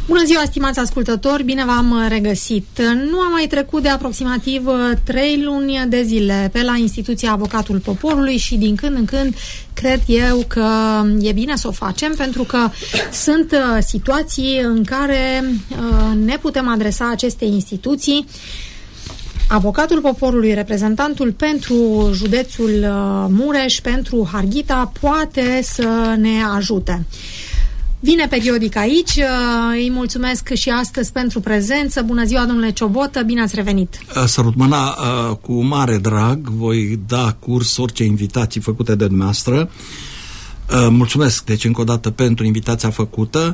Bună ziua, stimați ascultători, bine v-am regăsit. Nu am mai trecut de aproximativ 3 luni de zile pe la instituția Avocatul Poporului și din când în când cred eu că e bine să o facem, pentru că sunt situații în care ne putem adresa acestei instituții. Avocatul Poporului, reprezentantul pentru județul Mureș, pentru Harghita, poate să ne ajute. Vine periodic aici, îi mulțumesc și astăzi pentru prezență. Bună ziua, domnule Ciobotă, bine ați revenit. Sărut mâna, cu mare drag voi da curs orice invitații făcute de dumneavoastră. Mulțumesc, deci, încă o dată pentru invitația făcută.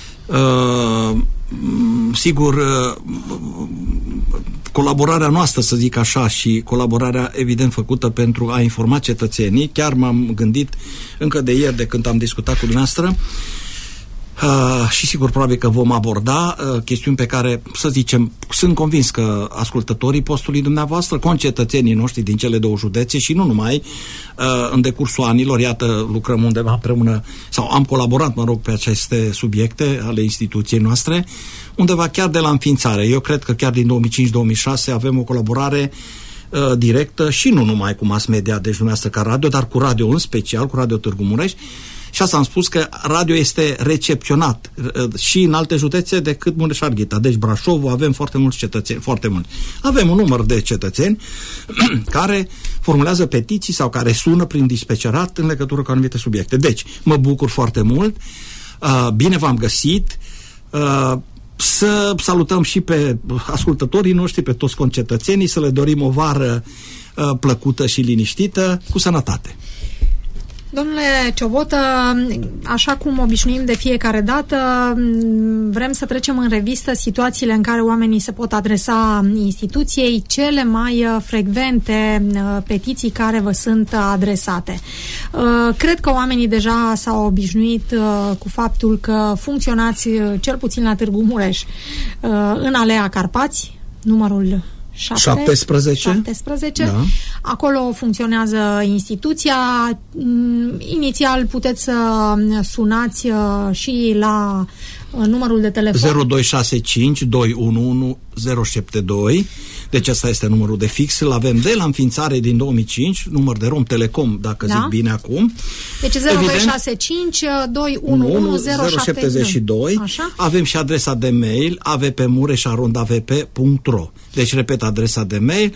Sigur, colaborarea noastră, să zic așa, și colaborarea evident făcută pentru a informa cetățenii, chiar m-am gândit încă de ieri de când am discutat cu dumneavoastră, și sigur probabil că vom aborda chestiuni pe care, să zicem, sunt convins că ascultătorii postului dumneavoastră, concetățenii noștri din cele două județe și nu numai, în decursul anilor, iată, lucrăm undeva împreună, sau am colaborat, mă rog, pe aceste subiecte ale instituției noastre, undeva chiar de la înființare. Eu cred că chiar din 2005-2006 avem o colaborare directă și nu numai cu mass media, deci dumneavoastră ca radio, dar cu radio în special, cu Radio Târgu Mureș. Și asta am spus, că radio este recepționat și în alte județe decât Mureș și Harghita. Deci Brașovul avem foarte mulți cetățeni, foarte mulți. Avem un număr de cetățeni care formulează petiții sau care sună prin dispecerat în legătură cu anumite subiecte. Deci, mă bucur foarte mult, bine v-am găsit, să salutăm și pe ascultătorii noștri, pe toți concetățenii, să le dorim o vară plăcută și liniștită, cu sănătate. Domnule Ciobotă, așa cum obișnuim de fiecare dată, vrem să trecem în revistă situațiile în care oamenii se pot adresa instituției, cele mai frecvente petiții care vă sunt adresate. Cred că oamenii deja s-au obișnuit cu faptul că funcționați, cel puțin la Târgu Mureș, în Alea Carpați, numărul 17. Da. Acolo funcționează instituția. Inițial puteți să sunați și la numărul de telefon 0265 211 072. Deci ăsta este numărul de fix. Îl avem de la înființare din 2005, număr de Rom Telecom, dacă zic bine acum. Deci 0265 211 072. Avem și adresa de mail avpmureș@avp.ro. Deci repet adresa de mail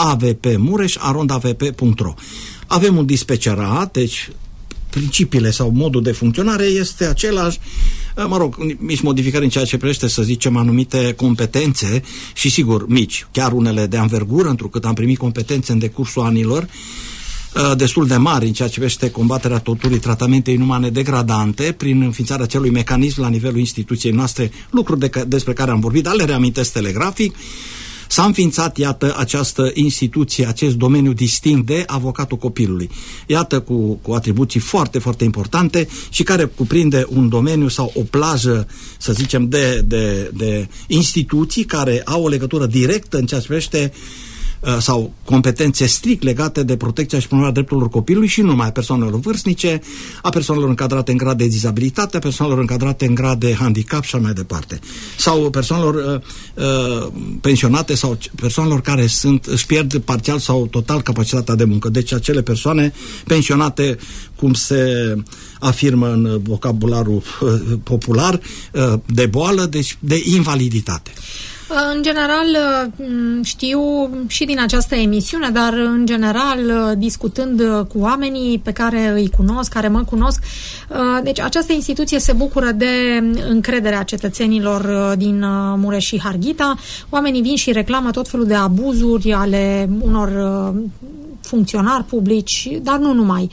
avpmureș@avp.ro. Avem un dispecerat, deci principiile sau modul de funcționare este același, mă rog, mici modificări în ceea ce privește, să zicem, anumite competențe și sigur mici, chiar unele de anvergură, întrucât am primit competențe în decursul anilor destul de mari în ceea ce privește combaterea torturii, tratamente inumane degradante, prin înființarea acelui mecanism la nivelul instituției noastre, lucruri despre care am vorbit, dar le reamintesc telegrafic. S-a înființat, iată, această instituție, acest domeniu distinct de avocatul copilului. Iată, cu atribuții foarte, foarte importante și care cuprinde un domeniu sau o plajă, să zicem, de instituții care au o legătură directă în ceea ce privește sau competențe strict legate de protecția și promovarea drepturilor copilului și nu numai a persoanelor vârstnice, a persoanelor încadrate în grad de dizabilitate, a persoanelor încadrate în grad de handicap și așa mai departe. Sau persoanelor pensionate sau persoanelor care își pierd parțial sau total capacitatea de muncă. Deci acele persoane pensionate, cum se afirmă în vocabularul popular, de boală, deci de invaliditate. În general, știu și din această emisiune, dar în general, discutând cu oamenii pe care îi cunosc, care mă cunosc, deci această instituție se bucură de încrederea cetățenilor din Mureș și Harghita. Oamenii vin și reclamă tot felul de abuzuri ale unor funcționari publici, dar nu numai.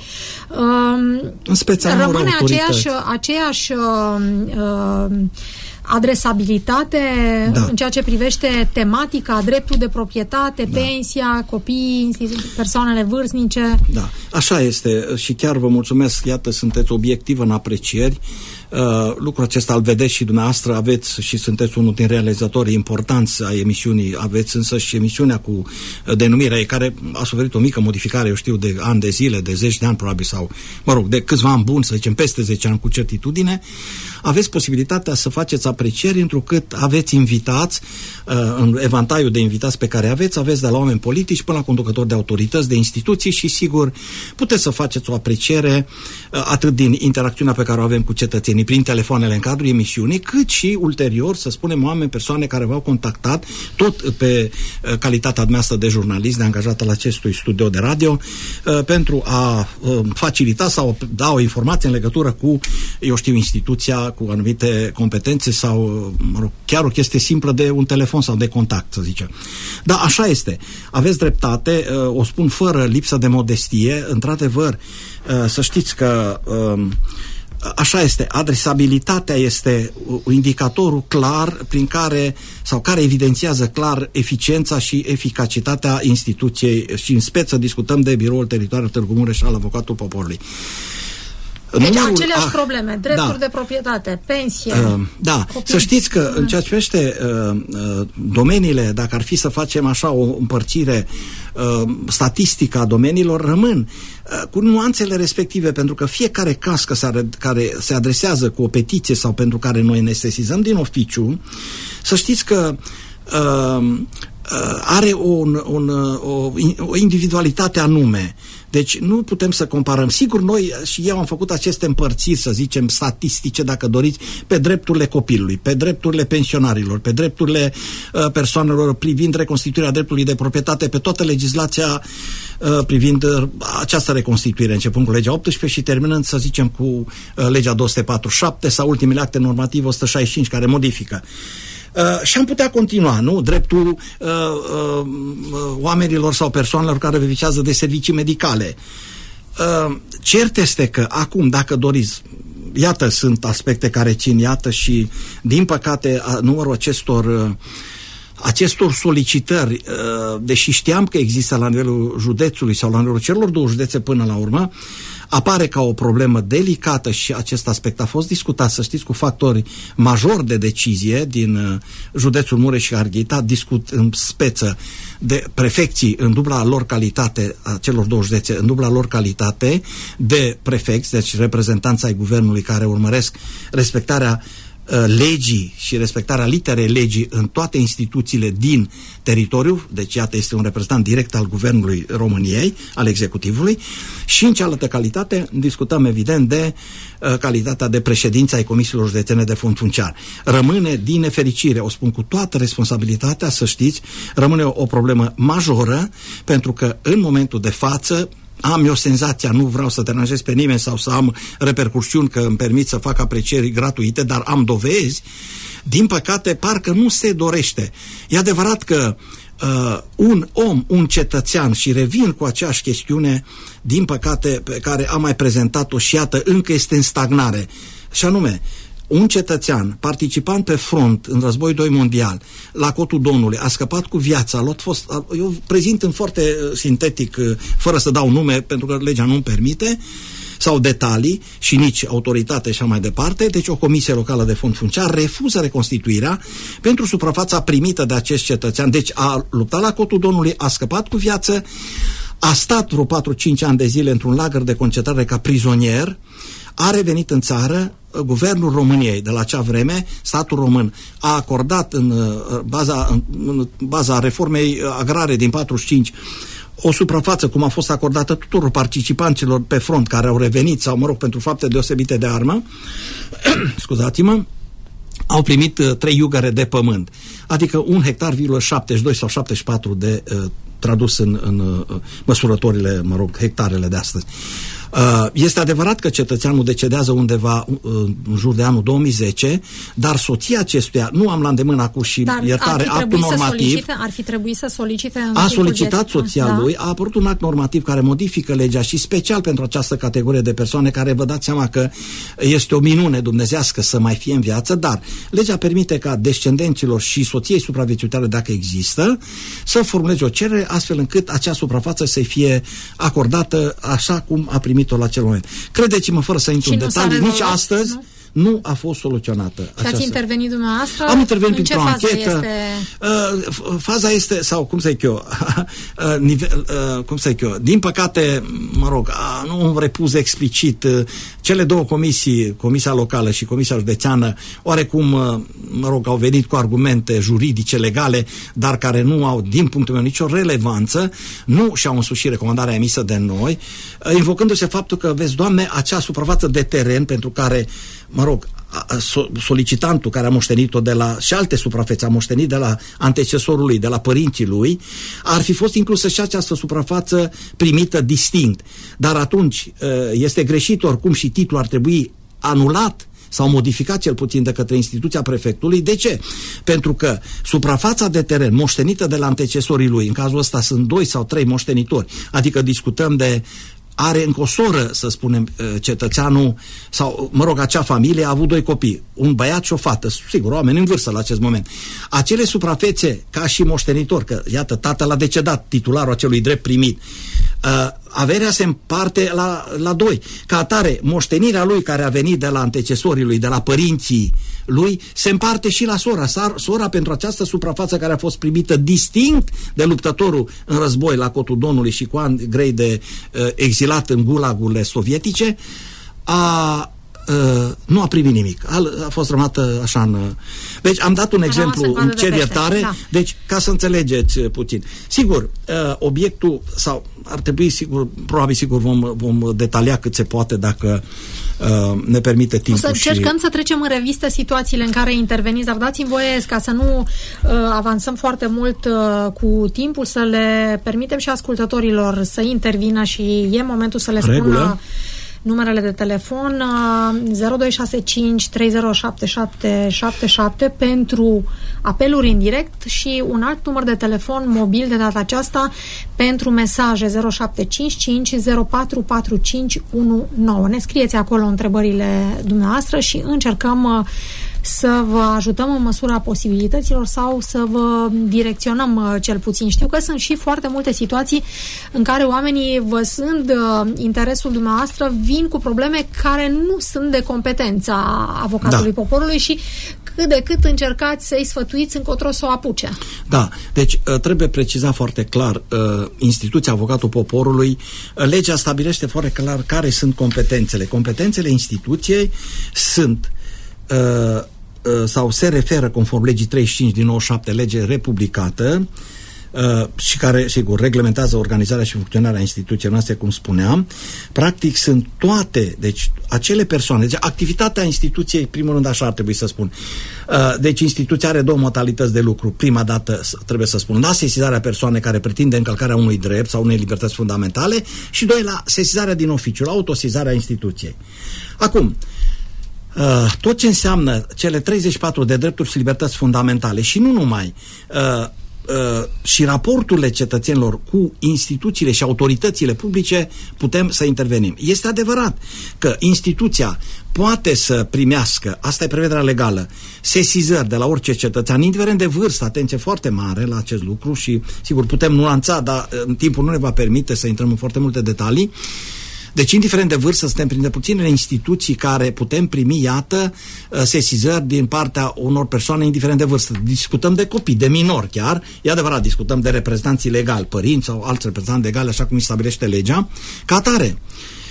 În speță rămâne aceeași adresabilitate în ceea ce privește tematica, dreptul de proprietate, pensia, copii, persoanele vârstnice. Da, așa este și chiar vă mulțumesc, iată, sunteți obiectiv în aprecieri. Lucrul acesta îl vedeți și dumneavoastră, aveți și sunteți unul din realizatorii importanți ai emisiunii, aveți însă și emisiunea cu denumirea care a suferit o mică modificare, eu știu, de ani de zile, de zeci de ani probabil, sau, mă rog, de câțiva ani buni, să zicem, peste 10 ani cu certitudine. Aveți posibilitatea să faceți aprecieri, întrucât aveți invitați, în evantaiul de invitați pe care aveți de la oameni politici până la conducători de autorități, de instituții și, sigur, puteți să faceți o apreciere atât din interacțiunea pe care o avem cu cetățenii prin telefoanele în cadrul emisiunii, cât și ulterior, să spunem, oameni, persoane care v-au contactat, tot pe calitatea dumneavoastră de jurnalist, de angajată la acestui studio de radio, pentru a facilita sau da o informație în legătură cu, eu știu, instituția, cu anumite competențe sau, mă rog, chiar o chestie simplă de un telefon sau de contact, să zicem. Da, așa este. Aveți dreptate, o spun fără lipsă de modestie, într-adevăr, să știți că așa este, adresabilitatea este indicatorul clar prin care, sau care evidențiază clar eficiența și eficacitatea instituției și în speță discutăm de Biroul Teritorial Târgu Mureș al Avocatul Poporului. Deci aceleași probleme, drepturi de proprietate, pensie. Da, să știți că în ceea ce privește domeniile, dacă ar fi să facem așa o împărțire statistică a domeniilor, rămân cu nuanțele respective, pentru că fiecare caz care se adresează cu o petiție sau pentru care noi ne sesizăm din oficiu, să știți că are o individualitate anume. Deci nu putem să comparăm. Sigur, noi și eu am făcut aceste împărțiri, să zicem, statistice, dacă doriți, pe drepturile copilului, pe drepturile pensionarilor, pe drepturile persoanelor privind reconstituirea dreptului de proprietate, pe toată legislația privind această reconstituire, începând cu legea 18 și terminând, să zicem, cu legea 247 sau ultimele acte normative 165 care modifică. Și am putea continua, nu? Dreptul oamenilor sau persoanelor care beneficiază de servicii medicale. Cert este că acum, dacă doriți, iată, sunt aspecte care țin, iată, și din păcate numărul acestor solicitări, deși știam că există la nivelul județului sau la nivelul celor două județe până la urmă, apare ca o problemă delicată și acest aspect a fost discutat, să știți, cu factori majori de decizie din județul Mureș și Arghita, discut în speță de prefecții în dubla lor calitate, a celor două județe, în dubla lor calitate de prefecți, deci reprezentanța ai guvernului care urmăresc respectarea legii și respectarea literei legii în toate instituțiile din teritoriu, deci iată, este un reprezentant direct al Guvernului României, al executivului, și în cealaltă calitate discutăm evident de calitatea de președință ai comisiilor județene de fond funciar. Rămâne, din nefericire, o spun cu toată responsabilitatea, să știți, rămâne o problemă majoră, pentru că în momentul de față am eu senzația, nu vreau să deranjez pe nimeni sau să am repercursiuni că îmi permit să fac aprecieri gratuite, dar am dovezi, din păcate, parcă nu se dorește. E adevărat că un om, un cetățean, și revin cu aceeași chestiune, din păcate, pe care am mai prezentat-o și iată, încă este în stagnare, și anume, un cetățean participant pe front în războiul 2 mondial, la Cotul Domnului, a scăpat cu viața, eu prezint în foarte sintetic, fără să dau nume, pentru că legea nu-mi permite, sau detalii și nici autoritate și așa mai departe, deci o comisie locală de fond funciar refuză reconstituirea pentru suprafața primită de acest cetățean, deci a luptat la Cotul Domnului, a scăpat cu viață, a stat vreo 4-5 ani de zile într-un lagăr de concentrare ca prizonier, a revenit în țară, Guvernul României de la acea vreme, statul român, a acordat în baza reformei agrare din 45 o suprafață, cum a fost acordată tuturor participanților pe front care au revenit sau, mă rog, pentru fapte deosebite de armă, scuzați-mă, au primit 3 iugăre de pământ, adică 1,72 hectare sau 74 de tradus în măsurătorile, mă rog, hectarele de astăzi. Este adevărat că cetățeanul decedează undeva în jur de anul 2010, dar soția acestuia, nu am la îndemână acum și iertare, actul normativ. Ar fi trebuit să solicite a solicitat soția lui, a apărut un act normativ care modifică legea și special pentru această categorie de persoane care vă dați seama că este o minune dumnezească să mai fie în viață, dar legea permite ca descendenților și soției supraviețuitoare, dacă există, să formuleze o cerere astfel încât acea suprafață să fie acordată așa cum a primit-o la acel moment. Credeți-mă, fără să intru în detalii, nici astăzi nu a fost soluționată. Și ați intervenit dumneavoastră? Am intervenit în printr-o anchetă. Faza este, sau cum să zic eu, din păcate, nu am repus explicit cele două comisii, Comisia Locală și Comisia Județeană, oarecum, au venit cu argumente juridice, legale, dar care nu au, din punctul meu, nicio relevanță, nu și-au însușit recomandarea emisă de noi, invocându-se faptul că, vezi, Doamne, acea suprafață de teren pentru care, solicitantul care a moștenit-o de la, și alte suprafețe a moștenit de la antecesorul lui, de la părinții lui, ar fi fost inclusă și această suprafață primită distinct. Dar atunci este greșit oricum și titlul ar trebui anulat sau modificat cel puțin de către instituția prefectului. De ce? Pentru că suprafața de teren moștenită de la antecesorii lui, în cazul ăsta sunt 2 sau 3 moștenitori, adică discutăm de are încă o soră, să spunem, cetățeanul, sau, acea familie a avut 2 copii, un băiat și o fată, sigur, oameni în vârstă la acest moment. Acele suprafețe, ca și moștenitor, că, iată, tatăl a decedat, titularul acelui drept primit, averea se împarte la 2. Ca atare, moștenirea lui care a venit de la antecesorii lui, de la părinții lui, se împarte și la sora. Sora, pentru această suprafață care a fost primită distinct de luptătorul în război la Cotul Donului și cu ani grei de exilat în gulagurile sovietice, nu a primit nimic. A fost rămată așa în... Deci am dat un exemplu, îmi cer iertare, da. Deci ca să înțelegeți puțin. Sigur, obiectul, sau ar trebui, probabil vom detalia cât se poate dacă ne permite timpul. O să încercăm să trecem în revistă situațiile în care interveniți, dar dați-mi voie, ca să nu avansăm foarte mult cu timpul, să le permitem și ascultătorilor să intervină și e momentul să le spună numerele de telefon 0265 307777 pentru apeluri în direct și un alt număr de telefon mobil de data aceasta pentru mesaje 0755 044519. Ne scrieți acolo întrebările dumneavoastră și încercăm să vă ajutăm în măsura posibilităților sau să vă direcționăm cel puțin. Știu că sunt și foarte multe situații în care oamenii, văzând interesul dumneavoastră, vin cu probleme care nu sunt de competența avocatului poporului și cât de cât încercați să-i sfătuiți încotro să o apuce. Da, deci trebuie precizat foarte clar, instituția Avocatul Poporului, legea stabilește foarte clar care sunt competențele. Competențele instituției sunt sau se referă conform legii 35 din 97, lege republicată, și care, sigur, reglementează organizarea și funcționarea instituției noastre, cum spuneam. Practic sunt toate, deci acele persoane, deci activitatea instituției, primul rând așa ar trebui să spun. Deci instituția are 2 modalități de lucru. Prima dată trebuie să spun la sesizarea persoanei care pretinde încălcarea unui drept sau unei libertăți fundamentale și 2 la sesizarea din oficiu, la autosizarea instituției. Acum, tot ce înseamnă cele 34 de drepturi și libertăți fundamentale și nu numai, și raporturile cetățenilor cu instituțiile și autoritățile publice, putem să intervenim. Este adevărat că instituția poate să primească, asta e prevederea legală, sesizări de la orice cetățean, indiferent de vârstă, atenție foarte mare la acest lucru și, sigur, putem nuanța, dar în timpul nu ne va permite să intrăm în foarte multe detalii. Deci, indiferent de vârstă, suntem printre puținele instituții care putem primi, iată, sesizări din partea unor persoane indiferent de vârstă. Discutăm de copii, de minori chiar, e adevărat, discutăm de reprezentanții legali, părinți sau alți reprezentanți legali, așa cum îi stabilește legea. Ca atare,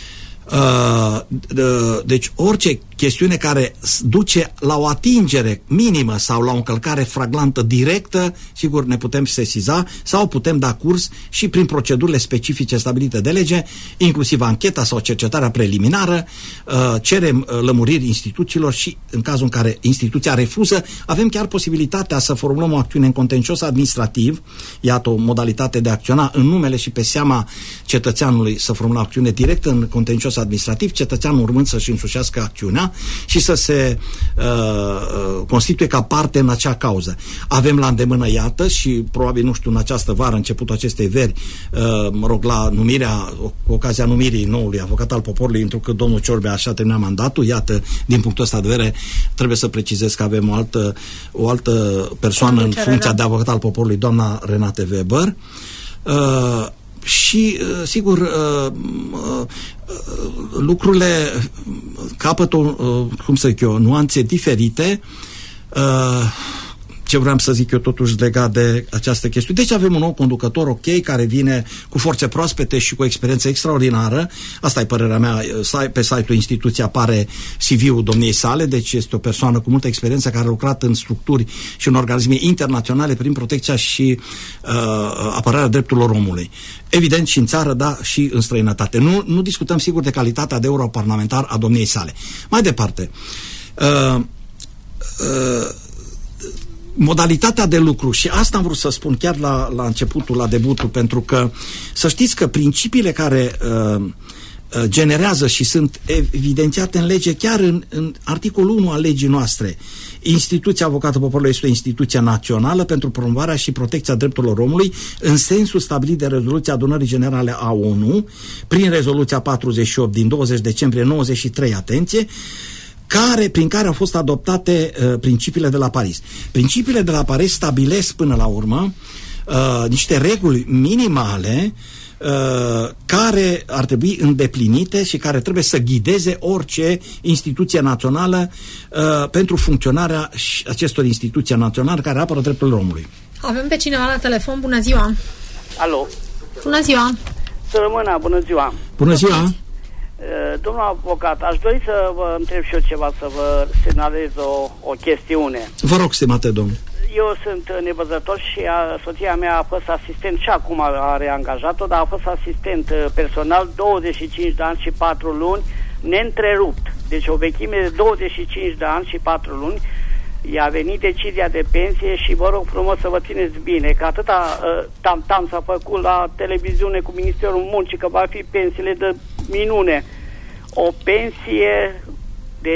deci orice chestiune care duce la o atingere minimă sau la o încălcare flagrantă directă, sigur ne putem sesiza sau putem da curs și prin procedurile specifice stabilite de lege, inclusiv ancheta sau cercetarea preliminară, cerem lămuriri instituțiilor și în cazul în care instituția refuză, avem chiar posibilitatea să formulăm o acțiune în contencios administrativ, iată o modalitate de a acționa în numele și pe seama cetățeanului, să formulăm o acțiune directă în contencios administrativ, cetățeanul urmând să-și însușească acțiunea și să se constituie ca parte în acea cauză. Avem la îndemână, iată, și probabil, nu știu, în această vară, începutul acestei veri, la numirea, cu ocazia numirii noului avocat al poporului, întrucât domnul Ciorbea așa termina mandatul, iată, din punctul ăsta de vedere, trebuie să precizez că avem o altă persoană în funcția de avocat al poporului, doamna Renate Weber. și, sigur, lucrurile capătă, cum să zic eu, nuanțe diferite. Ce vreau să zic eu totuși legat de această chestiune. Deci avem un nou conducător, ok, care vine cu forțe proaspete și cu experiență extraordinară. Asta e părerea mea. Pe site-ul instituției apare CV-ul domniei sale, deci este o persoană cu multă experiență care a lucrat în structuri și în organisme internaționale prin protecția și apărarea drepturilor omului. Evident și în țară, da, și în străinătate. Nu discutăm sigur de calitatea de europarlamentar a domniei sale. Mai departe, modalitatea de lucru, și asta am vrut să spun chiar la începutul, la debutul, pentru că să știți că principiile care generează și sunt evidențiate în lege, chiar în articolul 1 al legii noastre, Instituția Avocatul Poporului este o instituție națională pentru promovarea și protecția drepturilor omului în sensul stabilit de rezoluția Adunării Generale a ONU, prin rezoluția 48 din 20 decembrie 93, atenție, prin care au fost adoptate principiile de la Paris. Principiile de la Paris stabilesc până la urmă niște reguli minimale care ar trebui îndeplinite și care trebuie să ghideze orice instituție națională pentru funcționarea acestor instituții naționale care apără drepturile omului. Avem pe cineva la telefon. Bună ziua! Alo! Bună ziua! Să rămână, bună ziua! Bună ziua! Domnul avocat, aș dori să vă întreb și eu ceva, să vă semnalez o chestiune. Vă rog, stimate domn. Eu sunt nevăzător și soția mea a fost asistent și acum a reangajat-o, dar a fost asistent personal 25 de ani și 4 luni neîntrerupt. Deci o vechime de 25 de ani și 4 luni. I-a venit decizia de pensie și vă rog frumos să vă țineți bine, că atâta tam-tam s-a făcut la televiziune cu Ministerul Muncii că va fi pensiile de minune. O pensie de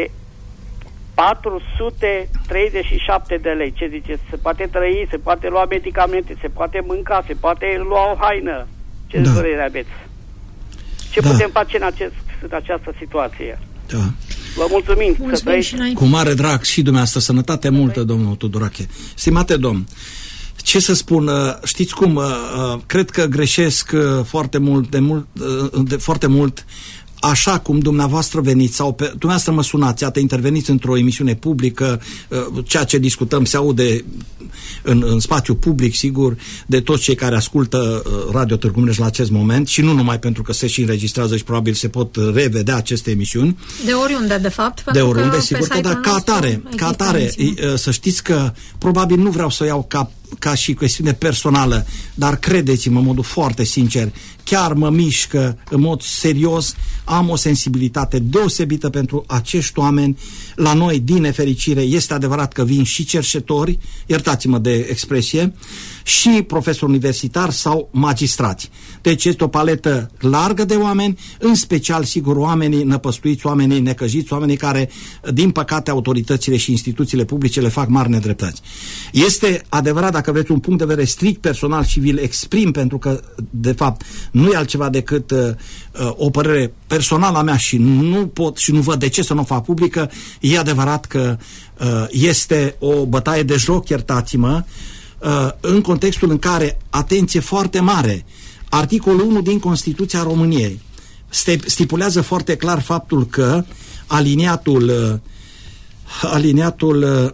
437 de lei. Ce ziceți? Se poate trăi, se poate lua medicamente, se poate mânca, se poate lua o haină. Ce părere aveți? Ce putem face în această situație? Da. Vă mulțumim. Cu mare drag și dumneavoastră, sănătate multă, domnul Tudorache. Stimate domn, ce să spun, știți cum, cred că greșesc foarte mult așa cum dumneavoastră veniți sau dumneavoastră mă sunați, iată, interveniți într-o emisiune publică, ceea ce discutăm se aude în spațiu public, sigur, de toți cei care ascultă Radio Târgu Mureș la acest moment și nu numai pentru că se și înregistrează și probabil se pot revedea aceste emisiuni. De oriunde, de fapt. De oriunde, sigur că da, ca atare, să știți că probabil nu vreau să o iau ca și chestiune personală, dar credeți-mă, în modul foarte sincer, chiar mă mișcă în mod serios, am o sensibilitate deosebită pentru acești oameni. La noi, din nefericire, este adevărat că vin și cerșetori, iertați-mă de expresie, și profesori universitari sau magistrați. Deci este o paletă largă de oameni, în special, sigur, oamenii năpăstuiți, oamenii necăjiți, oamenii care, din păcate, autoritățile și instituțiile publice le fac mari nedreptăți. Este adevărat, dacă vreți, un punct de vedere strict personal și vi-l exprim, pentru că, de fapt, nu e altceva decât o părere personală a mea și nu pot și nu văd de ce să nu o fac publică. E adevărat că este o bătaie de joc, iertați-mă, în contextul în care, atenție foarte mare, articolul 1 din Constituția României stipulează foarte clar faptul că aliniatul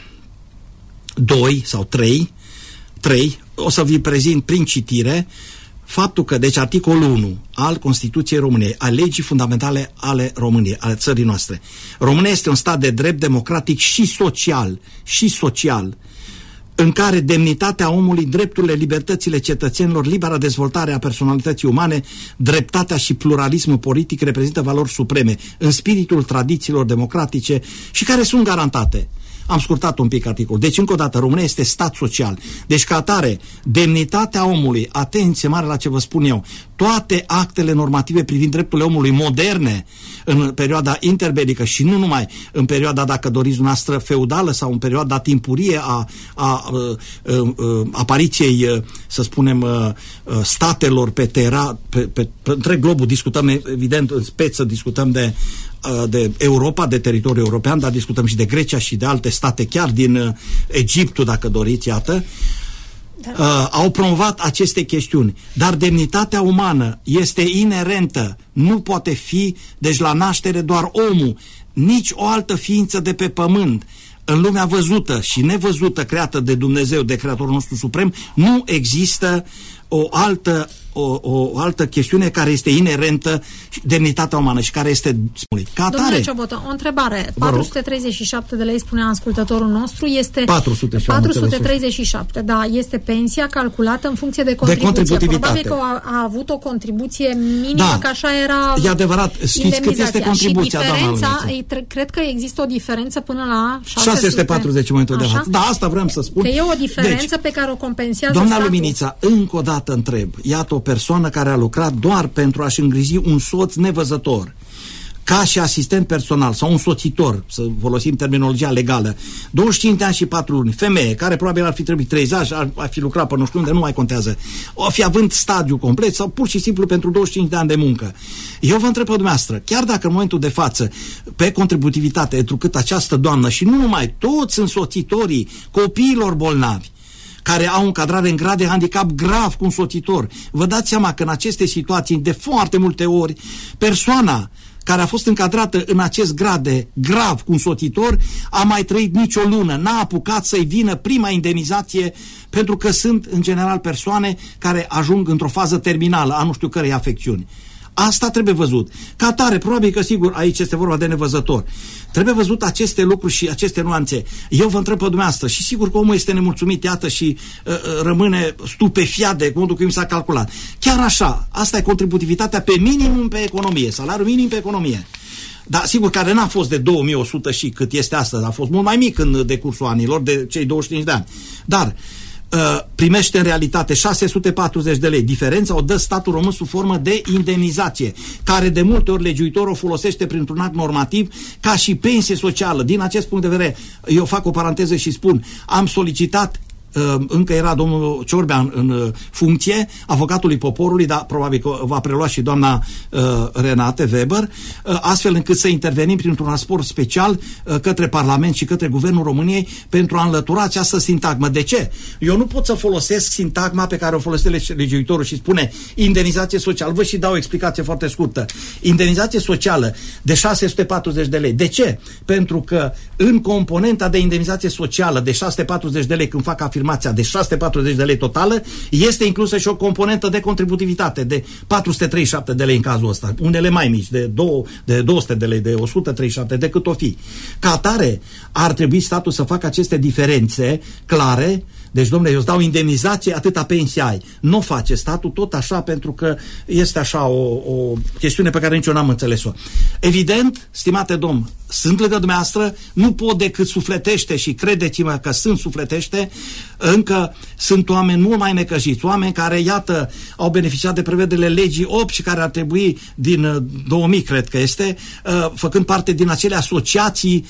2 sau 3, o să vi prezint prin citire faptul că, deci articolul 1 al Constituției României, a legii fundamentale ale României, ale țării noastre. România este un stat de drept, democratic și social, în care demnitatea omului, drepturile, libertățile cetățenilor, libera dezvoltare a personalității umane, dreptatea și pluralismul politic reprezintă valori supreme în spiritul tradițiilor democratice și care sunt garantate. Am scurtat un pic articolul. Deci, încă o dată, România este stat social. Deci, ca atare, demnitatea omului, atenție mare la ce vă spun eu, toate actele normative privind drepturile omului moderne în perioada interbelică și nu numai în perioada, dacă doriți dumneavoastră, feudală sau în perioada timpurie a apariției, să spunem, statelor pe întreg globul, discutăm evident în speță, discutăm de Europa, de teritoriul european, dar discutăm și de Grecia și de alte state, chiar din Egiptul, dacă doriți, iată. au promovat aceste chestiuni. Dar demnitatea umană este inerentă, nu poate fi, deci la naștere doar omul, nici o altă ființă de pe pământ, în lumea văzută și nevăzută, creată de Dumnezeu, de Creatorul nostru suprem, nu există o altă chestiune care este inerentă demnitatea umană și care este ca atare. Domnule Ciobotă, o întrebare. 437 de lei, spunea ascultătorul nostru, este 437, da, este pensia calculată în funcție de contribuție. Probabil că a avut o contribuție minimă, că așa era. E adevărat. Știți cât este contribuția, diferența, cred că există o diferență până la 640 în momentul de față. Da, asta vreau să spun. Că e o diferență pe care o compensează doamna statul. Luminița, încă o dată întreb. Iată o persoană care a lucrat doar pentru a-și îngriji un soț nevăzător, ca și asistent personal sau un soțitor, să folosim terminologia legală, 25 de ani și 4 luni, femeie, care probabil ar fi trebuit 30, ar fi lucrat pe nu știu unde, nu mai contează, o fi având stadiu complet sau pur și simplu pentru 25 de ani de muncă. Eu vă întreb pe dumneavoastră, chiar dacă în momentul de față, pe contributivitate, întrucât această doamnă și nu numai, toți însoțitorii copiilor bolnavi, care au încadrare în grad de handicap grav cu însoțitor. Vă dați seama că în aceste situații, de foarte multe ori, persoana care a fost încadrată în acest grad de grav cu însoțitor a mai trăit nicio lună, n-a apucat să-i vină prima indemnizație, pentru că sunt, în general, persoane care ajung într-o fază terminală a nu știu cărei afecțiuni. Asta trebuie văzut. Ca atare, probabil că sigur aici este vorba de nevăzător. Trebuie văzut aceste lucruri și aceste nuanțe. Eu vă întreb pe dumneavoastră și sigur că omul este nemulțumit, iată, și rămâne stupefiat de modul cum s-a calculat. Chiar așa, asta e contributivitatea pe minimum pe economie, salariul minim pe economie. Dar sigur care n-a fost de 2100 și cât este astăzi, a fost mult mai mic în decursul anilor de cei 25 de ani. Dar primește în realitate 640 de lei. Diferența o dă statul român sub formă de indemnizație, care de multe ori legiuitorul o folosește printr-un act normativ ca și pensie socială. Din acest punct de vedere, eu fac o paranteză și spun, am solicitat, încă era domnul Ciorbea în funcție, avocatului poporului, dar probabil că va prelua și doamna Renate Weber, astfel încât să intervenim printr-un raport special către Parlament și către Guvernul României pentru a înlătura această sintagmă. De ce? Eu nu pot să folosesc sintagma pe care o folosește legiuitorul și spune indemnizație socială. Vă și dau o explicație foarte scurtă. Indemnizație socială de 640 de lei. De ce? Pentru că în componenta de indemnizație socială de 640 de lei, când fac afirmația de 640 de lei totală, este inclusă și o componentă de contributivitate de 437 de lei în cazul ăsta, unele mai mici, de 200 de lei, de 137, de cât o fi. Ca atare, ar trebui statul să facă aceste diferențe clare. Deci, domnule, eu îți dau indemnizație, atâta pensie ai. Nu face statul tot așa, pentru că este așa o chestiune pe care nici eu n-am înțeles-o. Evident, stimate domn, sunt lângă dumneavoastră, nu pot decât sufletește și credeți-mă că sunt sufletește, încă sunt oameni mult mai necăjiți, oameni care, iată, au beneficiat de prevederile legii 8 și care ar trebui din 2000, cred că este, făcând parte din acele asociații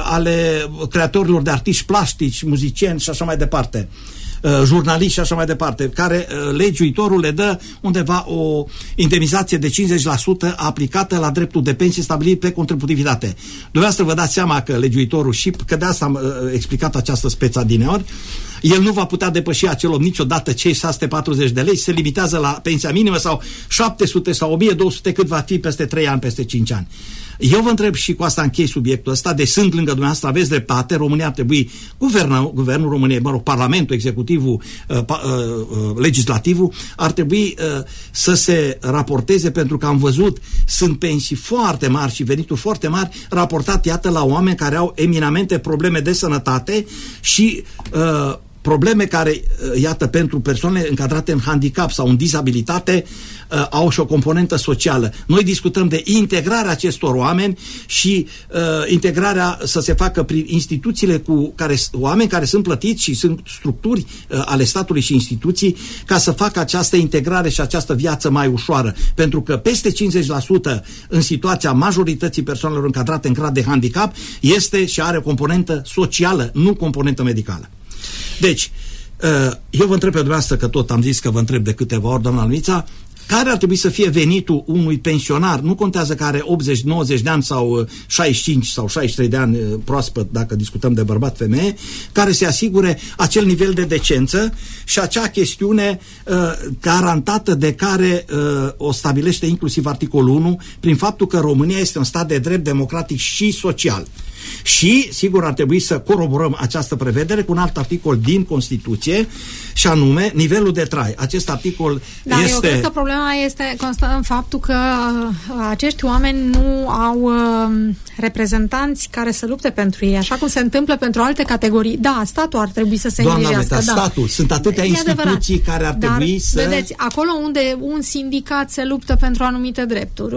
ale creatorilor de artiști plastici, muzicieni și așa mai departe, jurnaliști și așa mai departe, care legiuitorul le dă undeva o indemnizație de 50% aplicată la dreptul de pensie stabilit pe contributivitate. Dumneavoastră vă dați seama că legiuitorul, și că de asta am explicat această speță adineori, el nu va putea depăși acelor niciodată cei 640 de lei, se limitează la pensia minimă sau 700 sau 1200 cât va fi peste 3 ani, peste 5 ani. Eu vă întreb și cu asta închei subiectul ăsta, de sunt lângă dumneavoastră, aveți dreptate, România ar trebui, Guvernul României, Parlamentul, Executivul, Legislativul, ar trebui să se raporteze, pentru că am văzut, sunt pensii foarte mari și venituri foarte mari raportate, iată, la oameni care au eminamente probleme de sănătate și probleme care, iată, pentru persoane încadrate în handicap sau în dizabilitate, au și o componentă socială. Noi discutăm de integrarea acestor oameni și integrarea să se facă prin instituțiile cu care, oameni care sunt plătiți și sunt structuri ale statului și instituții ca să facă această integrare și această viață mai ușoară. Pentru că peste 50% în situația majorității persoanelor încadrate în grad de handicap este și are o componentă socială, nu componentă medicală. Deci, eu vă întreb pe dumneavoastră, că tot am zis că vă întreb de câteva ori, doamna Luminița, care ar trebui să fie venitul unui pensionar, nu contează că are 80-90 de ani sau 65 sau 63 de ani proaspăt, dacă discutăm de bărbat-femeie, care se asigure acel nivel de decență și acea chestiune garantată de care o stabilește inclusiv articolul 1 prin faptul că România este un stat de drept, democratic și social. Și, sigur, ar trebui să coroborăm această prevedere cu un alt articol din Constituție, și anume nivelul de trai. Acest articol este... eu cred că problema constă în faptul că acești oameni nu au reprezentanți care să lupte pentru ei, așa cum se întâmplă pentru alte categorii. Da, statul ar trebui să se îngrijească. Doamna Meta, statul. Sunt atâtea instituții care ar trebui să... Vedeți, acolo unde un sindicat se luptă pentru anumite drepturi,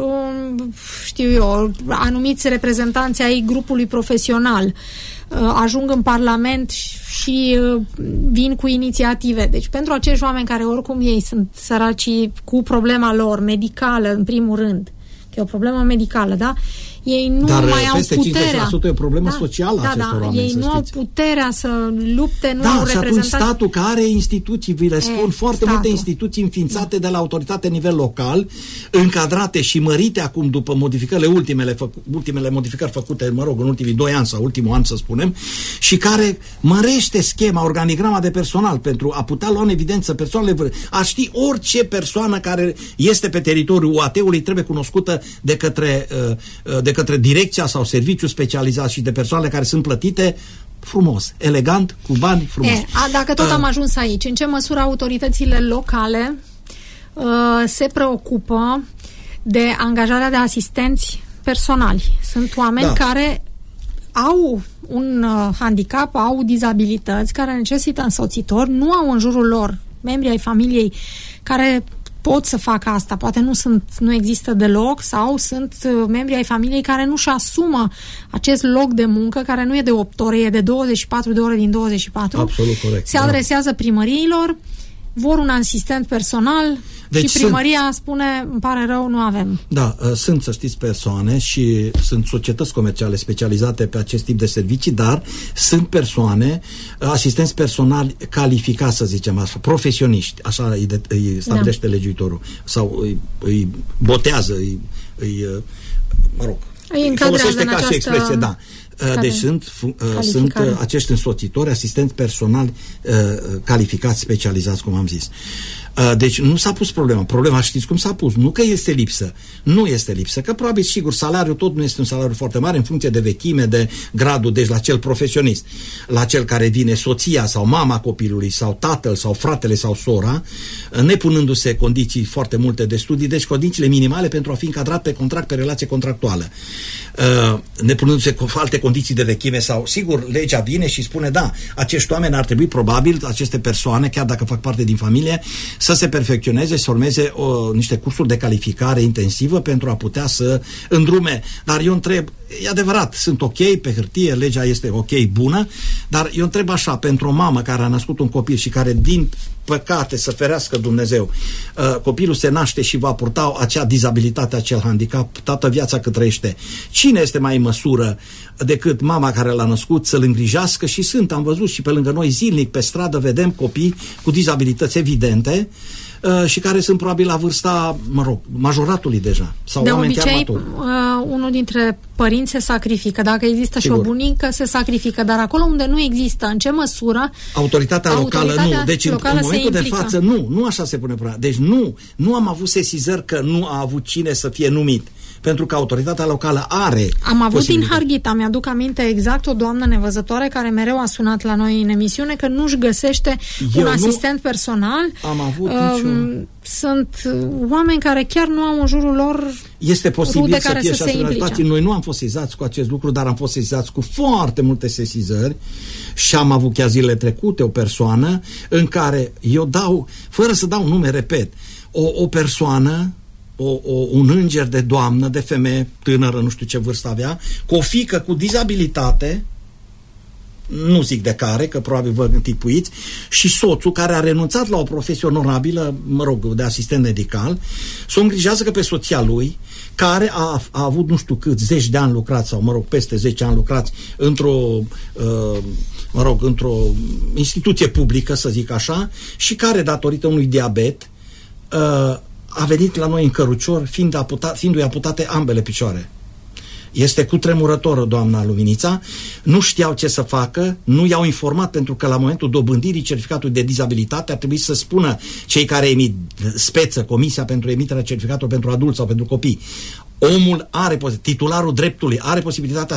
anumiți reprezentanți ai grupului profesional ajung în Parlament și vin cu inițiative. Deci pentru acești oameni care oricum ei sunt săracii cu problema lor medicală, în primul rând, că e o problemă medicală, da? Ei nu mai au puterea. 50% e o problemă socială a acestor oameni, ei nu au puterea să lupte, nu au reprezentanți. Și atunci statul care are instituții, vi le spun, foarte multe instituții înființate de la autoritate nivel local, încadrate și mărite acum după modificările ultimele modificări făcute, în ultimii 2 ani sau ultimul an, să spunem, și care mărește schema, organigrama de personal pentru a putea lua în evidență persoanele, a ști orice persoană care este pe teritoriul UAT-ului trebuie cunoscută de către direcția sau serviciu specializat și de persoanele care sunt plătite frumos, elegant, cu bani, frumos. Dacă tot am ajuns aici, în ce măsură autoritățile locale se preocupă de angajarea de asistenți personali? Sunt oameni care au un handicap, au dizabilități, care necesită însoțitori, nu au în jurul lor membri ai familiei care pot să facă asta, poate nu există deloc, sau sunt membri ai familiei care nu-și asumă acest loc de muncă, care nu e de 8 ore, e de 24 de ore din 24. Absolut corect. Se adresează primăriilor, vor un asistent personal, deci și primăria spune, îmi pare rău, nu avem. Da, sunt, să știți, persoane și sunt societăți comerciale specializate pe acest tip de servicii, dar sunt persoane, asistenți personali calificați, să zicem așa, profesioniști, așa îi stabilește legiuitorul, sau îi botează, îi folosește ca și expresie, da. Deci sunt acești însoțitori, asistenți personali calificați, specializați, cum am zis. Deci nu s-a pus problema. Problema, știți cum s-a pus? Nu că este lipsă. Nu este lipsă. Că probabil, sigur, salariul tot nu este un salariu foarte mare în funcție de vechime, de gradul, deci la cel profesionist. La cel care vine soția sau mama copilului sau tatăl sau fratele sau sora, nepunându-se condiții foarte multe de studii, deci condițiile minimale pentru a fi încadrat pe contract, pe relație contractuală. Nepunându-se cu alte condiții de vechime sau, sigur, legea vine și spune, da, acești oameni ar trebui, probabil, aceste persoane, chiar dacă fac parte din familie, să se perfecționeze, să urmeze niște cursuri de calificare intensivă pentru a putea să îndrume. Dar eu întreb, e adevărat, sunt ok pe hârtie, legea este ok, bună, dar eu întreb așa, pentru o mamă care a născut un copil și care, din păcate, să ferească Dumnezeu, copilul se naște și va purta acea dizabilitate, acel handicap, toată viața cât trăiește. Cine este mai în măsură decât mama care l-a născut să-l îngrijească? Și am văzut și pe lângă noi zilnic pe stradă, vedem copii cu dizabilități evidente și care sunt probabil la vârsta, majoratului deja. Sau de obicei, unul dintre părinți se sacrifică. Dacă există și o bunică, se sacrifică. Dar acolo unde nu există, în ce măsură autoritatea locală nu. Deci în momentul de față nu așa se pune problema. Deci nu am avut sesizări că nu a avut cine să fie numit. Pentru că autoritatea locală are. Am avut din Harghita, mi-aduc aminte exact, o doamnă nevăzătoare care mereu a sunat la noi în emisiune că nu-și găsește un asistent personal. Am avut sunt oameni care chiar nu au în jurul lor este posibil să fie și asemenea situații. Noi nu am fost sesizați cu acest lucru, dar am fost sesizați cu foarte multe sesizări și am avut chiar zilele trecute o persoană în care eu dau, fără să dau nume, repet, o persoană, un înger de doamnă, de femeie tânără, nu știu ce vârstă avea, cu o fiică cu dizabilitate, nu zic de care, că probabil vă închipuiți, și soțul care a renunțat la o profesie onorabilă, de asistent medical, să o îngrijează că pe soția lui, care a avut nu știu cât, 10 de ani lucrați, sau peste 10 ani lucrați într-o instituție publică, să zic așa, și care, datorită unui diabet, a venit la noi în cărucior, fiindu-i amputate ambele picioare. Este cutremurătoră, doamna Luminița, nu știau ce să facă, nu i-au informat, pentru că la momentul dobândirii certificatului de dizabilitate ar trebui să spună cei care emit Comisia pentru emiterea certificatului pentru adulți sau pentru copii. Omul are, titularul dreptului are posibilitatea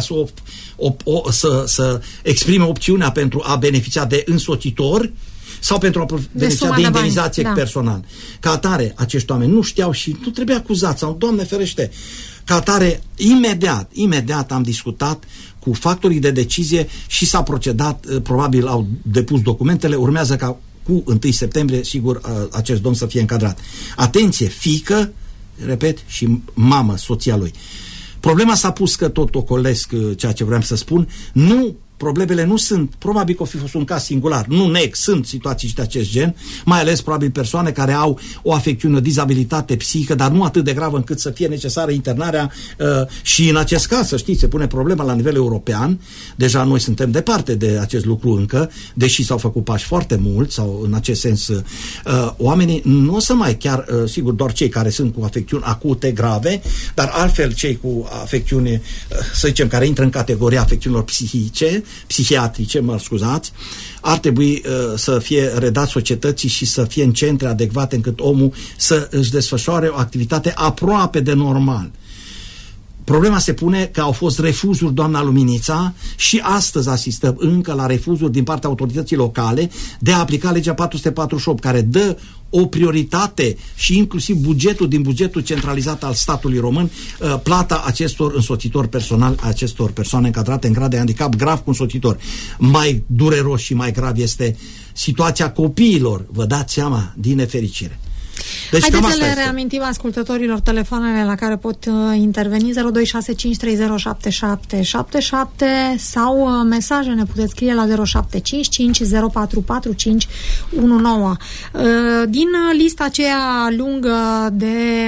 să exprime opțiunea pentru a beneficia de însoțitor sau pentru a beneficia de indemnizație personală. Ca atare, acești oameni nu știau și nu trebuie acuzați, sau, Doamne ferește, ca atare, imediat am discutat cu factorii de decizie și s-a procedat, probabil au depus documentele, urmează ca cu 1 septembrie, sigur, acest domn să fie încadrat. Atenție, fiică, repet, și mamă, soția lui. Problema s-a pus, că tot ocolesc ceea ce vreau să spun, problemele nu sunt, probabil că o fi fost un caz singular, nu neg, sunt situații și de acest gen, mai ales probabil persoane care au o afecțiune, o dizabilitate psihică, dar nu atât de gravă încât să fie necesară internarea și în acest caz, să știți, se pune problema la nivel european, deja noi suntem departe de acest lucru încă, deși s-au făcut pași foarte mulți, sau în acest sens oamenii nu o să mai chiar, sigur, doar cei care sunt cu afecțiuni acute, grave, dar altfel cei cu afecțiuni, să zicem, care intră în categoria afecțiunilor psihiatrice, ar trebui să fie redat societății și să fie în centre adecvate încât omul să își desfășoare o activitate aproape de normal. Problema se pune că au fost refuzuri, doamna Luminița, și astăzi asistăm încă la refuzuri din partea autorității locale de a aplica legea 448, care dă o prioritate și inclusiv din bugetul centralizat al statului român, plata acestor însoțitori personali, acestor persoane încadrate în grad de handicap grav cu însoțitor. Mai dureros și mai grav este situația copiilor, vă dați seama, din nefericire. Deci, haideți să le reamintim ascultătorilor telefoanele la care pot interveni: 0265307777 sau mesaje ne puteți scrie la 0755044519. Din lista aceea lungă de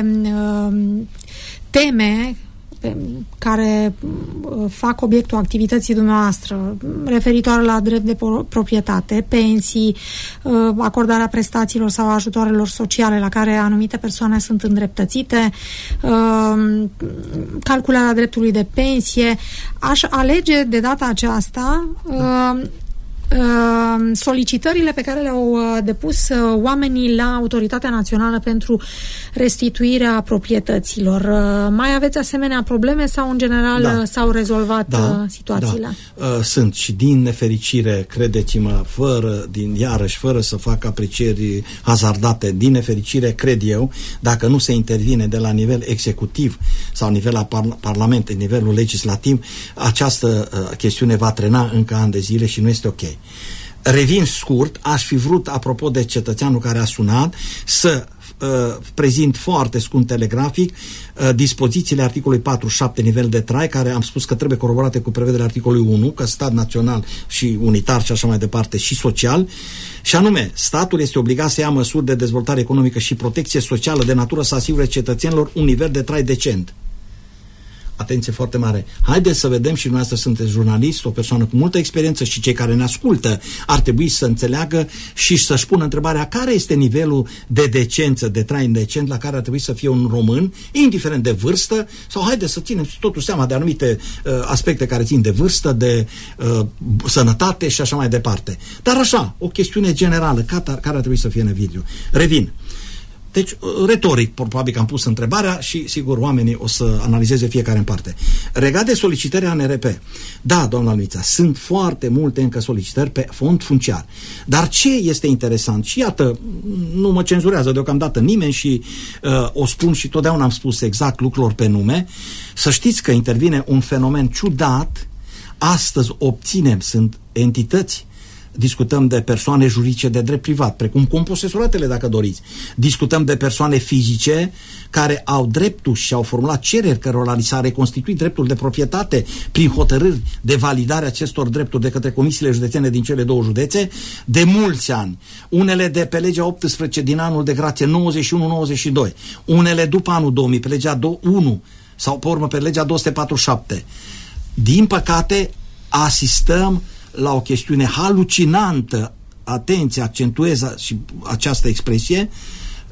teme care fac obiectul activității dumneavoastră, referitoare la drept de proprietate, pensii, acordarea prestațiilor sau ajutoarelor sociale la care anumite persoane sunt îndreptățite, calcularea dreptului de pensie, aș alege de data aceasta solicitările pe care le-au depus oamenii la Autoritatea Națională pentru Restituirea Proprietăților. Mai aveți asemenea probleme sau în general s-au rezolvat situațiile? Da. Sunt și din nefericire, credeți-mă, fără să fac aprecieri hazardate, din nefericire, cred eu, dacă nu se intervine de la nivel executiv sau nivel la Parlament, în nivelul legislativ, această chestiune va trena încă ani de zile și nu este ok. Revin scurt, aș fi vrut, apropo de cetățeanul care a sunat, să prezint foarte scurt telegrafic dispozițiile articolului 47, nivel de trai, care am spus că trebuie coroborate cu prevederile articolului 1, că stat național și unitar și așa mai departe și social, și anume, statul este obligat să ia măsuri de dezvoltare economică și protecție socială de natură să asigure cetățenilor un nivel de trai decent. Atenție foarte mare. Haideți să vedem, și dumneavoastră sunteți jurnalist, o persoană cu multă experiență, și cei care ne ascultă ar trebui să înțeleagă și să-și pună întrebarea care este nivelul de decență, de trai decent la care ar trebui să fie un român, indiferent de vârstă, sau haideți să ținem totuși seama de anumite aspecte care țin de vârstă, de sănătate și așa mai departe. Dar așa, o chestiune generală, care ar trebui să fie în video. Revin. Deci, retoric, probabil că am pus întrebarea și, sigur, oamenii o să analizeze fiecare în parte. Legat de solicitări ANRP, da, doamna Luița, sunt foarte multe încă solicitări pe fond funciar. Dar ce este interesant? Și iată, nu mă cenzurează deocamdată nimeni și o spun și totdeauna am spus exact lucrurilor pe nume, să știți că intervine un fenomen ciudat. Astăzi sunt entități, discutăm de persoane juridice de drept privat, precum composesoratele, dacă doriți. Discutăm de persoane fizice care au dreptul și au formulat cereri cărora li s-a reconstituit dreptul de proprietate prin hotărâri de validare acestor drepturi de către comisiile județene din cele două județe de mulți ani. Unele de pe legea 18 din anul de grație 91-92, unele după anul 2000 pe legea 1 sau pe urmă pe legea 247. Din păcate, asistăm la o chestiune halucinantă, atenție, accentuez și această expresie,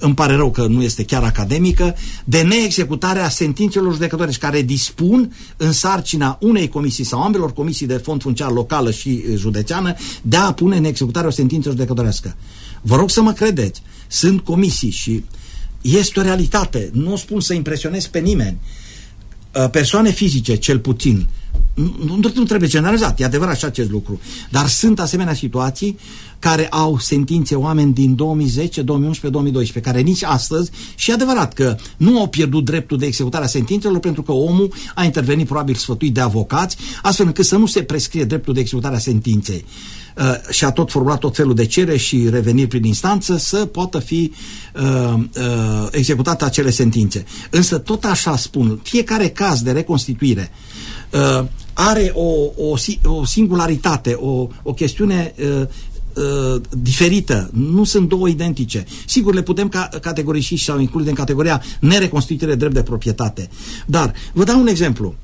îmi pare rău că nu este chiar academică, de neexecutarea sentințelor judecătorești care dispun în sarcina unei comisii sau ambelor comisii de fond funciar locală și județeană de a pune în executare o sentință judecătorească. Vă rog să mă credeți, sunt comisii și este o realitate, nu o spun să impresionez pe nimeni. Persoane fizice, cel puțin, nu trebuie generalizat, e adevărat și acest lucru, dar sunt asemenea situații care au sentințe, oameni din 2010, 2011, 2012, care nici astăzi, și e adevărat că nu au pierdut dreptul de executare a sentințelor pentru că omul a intervenit probabil sfătuit de avocați, astfel încât să nu se prescrie dreptul de executare a sentinței. Și a tot formulat tot felul de cereri și reveniri prin instanță să poată fi executate acele sentințe. Însă tot așa spun, fiecare caz de reconstituire are o singularitate, o chestiune diferită, nu sunt două identice. Sigur, le putem categorisi sau include în categoria nereconstituire drept de proprietate. Dar, vă dau un exemplu.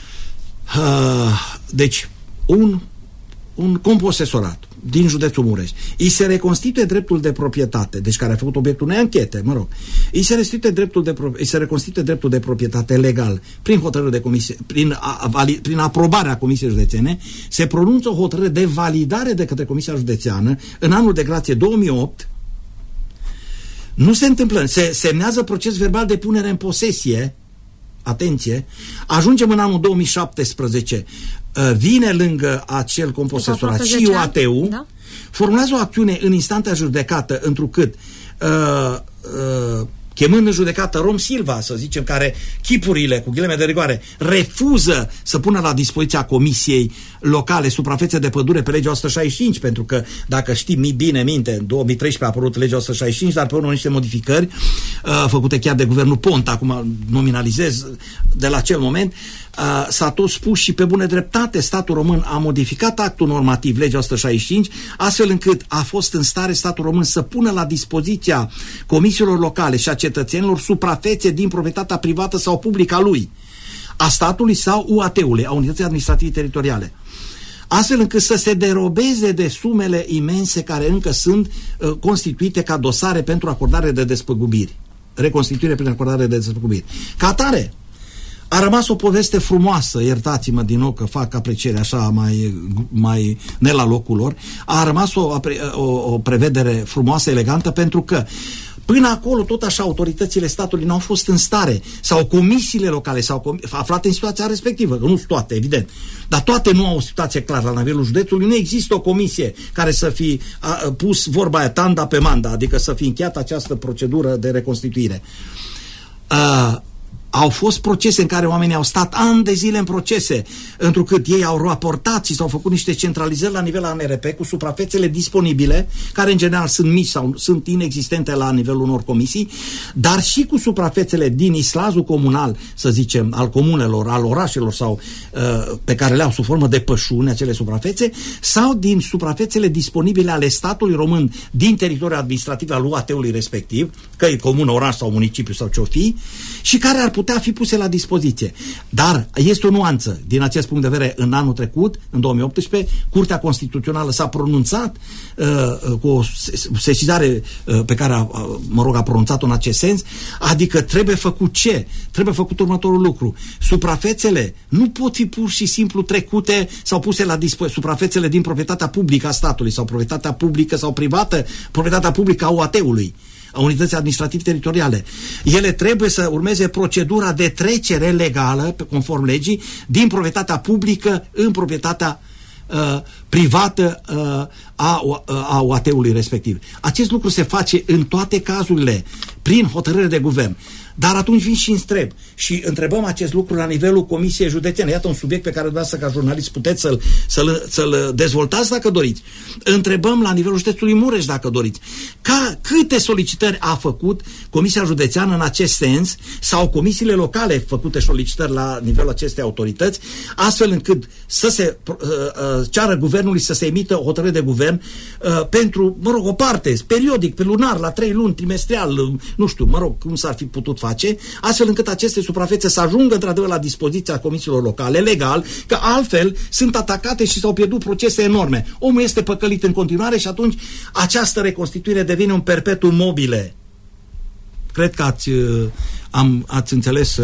Deci, un composesorat din județul Mureș, îi se reconstituie dreptul de proprietate, deci care a făcut obiectul unei anchete, îi se reconstituie dreptul de proprietate legal prin hotărâre de comisie, prin aprobarea Comisiei Județene, se pronunță o hotărâre de validare de către Comisia Județeană în anul de grație 2008. Nu se întâmplă, se semnează proces verbal de punere în posesie. Atenție, ajungem în anul 2017, vine lângă acel composesorat și UAT-ul, da? Formulează o acțiune în instanța judecată, întrucât chemând în judecată Rom Silva, să zicem, care chipurile, cu ghilimele de rigoare, refuză să pună la dispoziția Comisiei Locale suprafețe de pădure pe legea 165, pentru că, dacă știm bine minte, în 2013 a apărut legea 165, dar pe urmă niște modificări făcute chiar de guvernul Ponta, acum nominalizez de la acel moment, s-a tot spus și pe bună dreptate, statul român a modificat actul normativ, legea 165, astfel încât a fost în stare statul român să pună la dispoziția comisiilor locale și a cetățenilor suprafețe din proprietatea privată sau publică a lui, a statului sau UAT-ului, a Unității Administrative Teritoriale, astfel încât să se derobeze de sumele imense care încă sunt constituite ca dosare pentru acordare de despăgubiri, reconstituire prin acordare de despăgubiri. Ca atare, a rămas o poveste frumoasă, iertați-mă din nou că fac apreciere așa mai ne la locul lor, a rămas o prevedere frumoasă, elegantă, pentru că până acolo, tot așa, autoritățile statului n-au fost în stare, sau comisiile locale s-au aflat în situația respectivă, că nu sunt toate, evident, dar toate nu au o situație clară la nivelul județului, nu există o comisie care să fi pus vorba aia tanda pe manda, adică să fi încheiat această procedură de reconstituire. Au fost procese în care oamenii au stat ani de zile în procese, întrucât ei au raportat și s-au făcut niște centralizări la nivel ANRP cu suprafețele disponibile, care în general sunt mici sau sunt inexistente la nivelul unor comisii, dar și cu suprafețele din islazul comunal, să zicem, al comunelor, al orașelor sau pe care le au sub formă de pășuni, acele suprafețe, sau din suprafețele disponibile ale statului român din teritoriul administrativ al UAT-ului respectiv, că e comună, oraș sau municipiu sau ce-o fi, și care ar putea fi puse la dispoziție. Dar este o nuanță. Din acest punct de vedere, în anul trecut, în 2018, Curtea Constituțională s-a pronunțat cu o sesizare pe care a pronunțat-o în acest sens, adică trebuie făcut ce? Trebuie făcut următorul lucru. Suprafețele nu pot fi pur și simplu trecute sau puse la dispoziție. Suprafețele din proprietatea publică a statului sau proprietatea publică sau privată, proprietatea publică a UAT-ului, a Unității Administrative Teritoriale. Ele trebuie să urmeze procedura de trecere legală, conform legii, din proprietatea publică în proprietatea privată a UAT-ului respectiv. Acest lucru se face în toate cazurile prin hotărâre de guvern. Dar atunci vin și întreb și întrebăm acest lucru la nivelul Comisiei Județene. Iată un subiect pe care dumneavoastră ca jurnalist puteți să-l dezvoltați dacă doriți. Întrebăm la nivelul județului Mureș dacă doriți. Câte solicitări a făcut Comisia Județeană în acest sens sau comisiile locale făcute solicitări la nivelul acestei autorități, astfel încât să se ceară guvernului să se emită o hotărâre de guvern pentru, o parte, periodic, pe lunar, la 3 luni, trimestrial, nu știu, cum s-ar fi putut face, astfel încât aceste suprafețe să ajungă într-adevăr la dispoziția comisiilor locale, legal, că altfel sunt atacate și s-au pierdut procese enorme. Omul este păcălit în continuare și atunci această reconstituire devine un perpetuum mobile. Cred că ați înțeles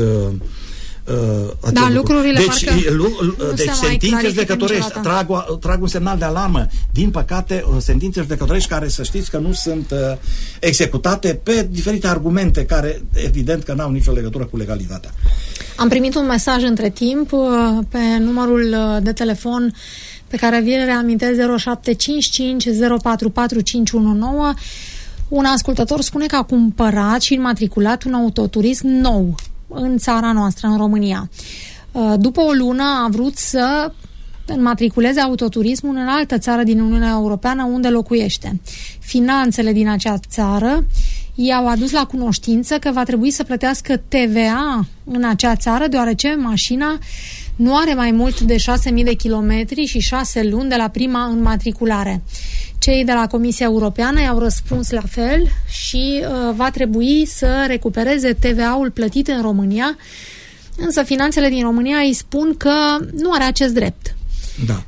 da, lucrurile deci sentințe judecătorești trag un semnal de alarmă. Din păcate, sentințe judecătorești care, să știți că nu sunt executate pe diferite argumente care evident că n-au nicio legătură cu legalitatea. Am primit un mesaj între timp pe numărul de telefon pe care vi-l reamintesc, 0755 044 519. Un ascultător spune că a cumpărat și înmatriculat un autoturism nou în țara noastră, în România. După o lună a vrut să înmatriculeze autoturismul în altă țară din Uniunea Europeană unde locuiește. Finanțele din acea țară i-au adus la cunoștință că va trebui să plătească TVA în acea țară, deoarece mașina nu are mai mult de 6.000 de kilometri și 6 luni de la prima înmatriculare. Cei de la Comisia Europeană i-au răspuns la fel și va trebui să recupereze TVA-ul plătit în România, însă finanțele din România îi spun că nu are acest drept. Da.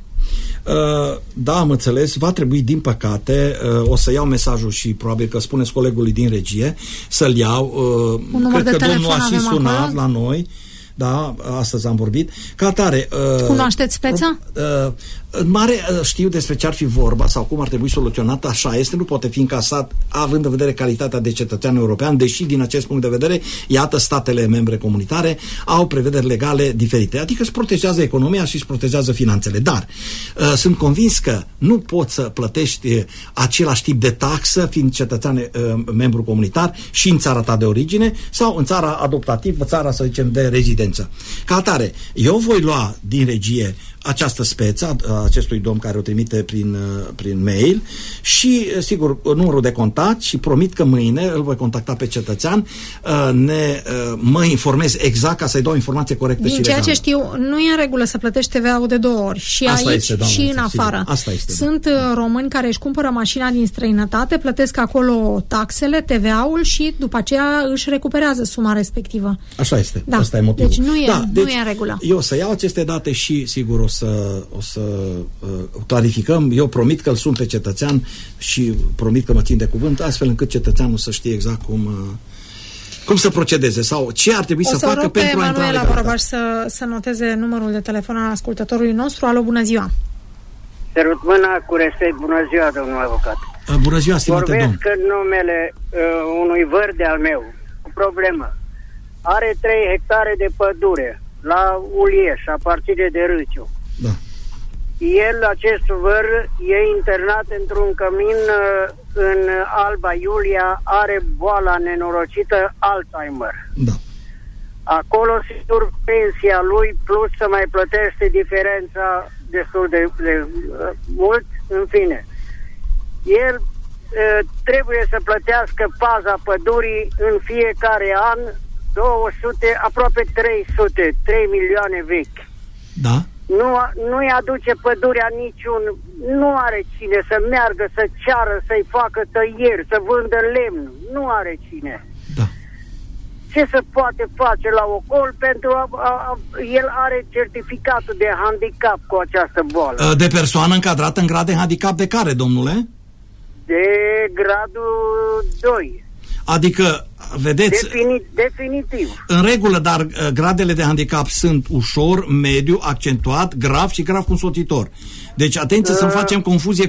Da, am înțeles, va trebui, din păcate, o să iau mesajul și probabil că spuneți colegului din regie să-l iau. Cred că domnul a și sunat la noi. Da, astăzi am vorbit. Ca atare... Cunoașteți speța? În mare știu despre ce ar fi vorba sau cum ar trebui soluționat, așa este, nu poate fi încasat având în vedere calitatea de cetățean european, deși din acest punct de vedere, iată, statele membre comunitare au prevederi legale diferite, adică își protejează economia și își protejează finanțele, dar sunt convins că nu poți să plătești același tip de taxă fiind cetățean membru comunitar și în țara ta de origine sau în țara adoptativă, țara, să zicem, de rezidență. Ca atare, eu voi lua din regie această speță a acestui domn care o trimite prin mail și, sigur, numărul de contact și promit că mâine îl voi contacta pe cetățean, mă informez exact ca să-i dau informație corectă și legală. Din ceea ce știu, nu e în regulă să plătești TVA-ul de 2 ori și asta aici este, doamne, și în afară. Asta este, sunt români care își cumpără mașina din străinătate, plătesc acolo taxele, TVA-ul și după aceea își recuperează suma respectivă. Așa este. Da. Asta e motivul. Deci nu e în regulă. Eu o să iau aceste date și, sigur, o să clarificăm. Eu promit că îl sun pe cetățean și promit că mă țin de cuvânt, astfel încât cetățeanul să știe exact cum să procedeze sau ce ar trebui să facă pentru a intra în legalitate. Să noteze numărul de telefon al ascultătorului nostru. Alo, bună ziua! Sărut mâna cu respect. Bună ziua, domnul avocat! Bună ziua, stimate domn! Vorbesc în numele unui vărde al meu. O problemă. Are 3 hectare de pădure la Ulieș, aparține de Râciu. Da. El, acest văr, e internat într-un cămin în Alba Iulia, are boala nenorocită Alzheimer. Da. Acolo, sigur, pensia lui, plus să mai plătește diferența destul de mult, în fine. El trebuie să plătească paza pădurii în fiecare an 200, aproape 300, 3 milioane vechi. Da. Nu-i aduce pădurea niciun, nu are cine să meargă, să ceară, să-i facă tăieri, să vândă lemn, nu are cine. Da. Ce se poate face la ocol pentru el are certificatul de handicap cu această boală. De persoană încadrată în grad de handicap de care, domnule? De gradul 2. Adică, vedeți... Definitiv. În regulă, dar gradele de handicap sunt ușor, mediu, accentuat, grav și grav cu însoțitor. Deci, atenție să nu facem confuzie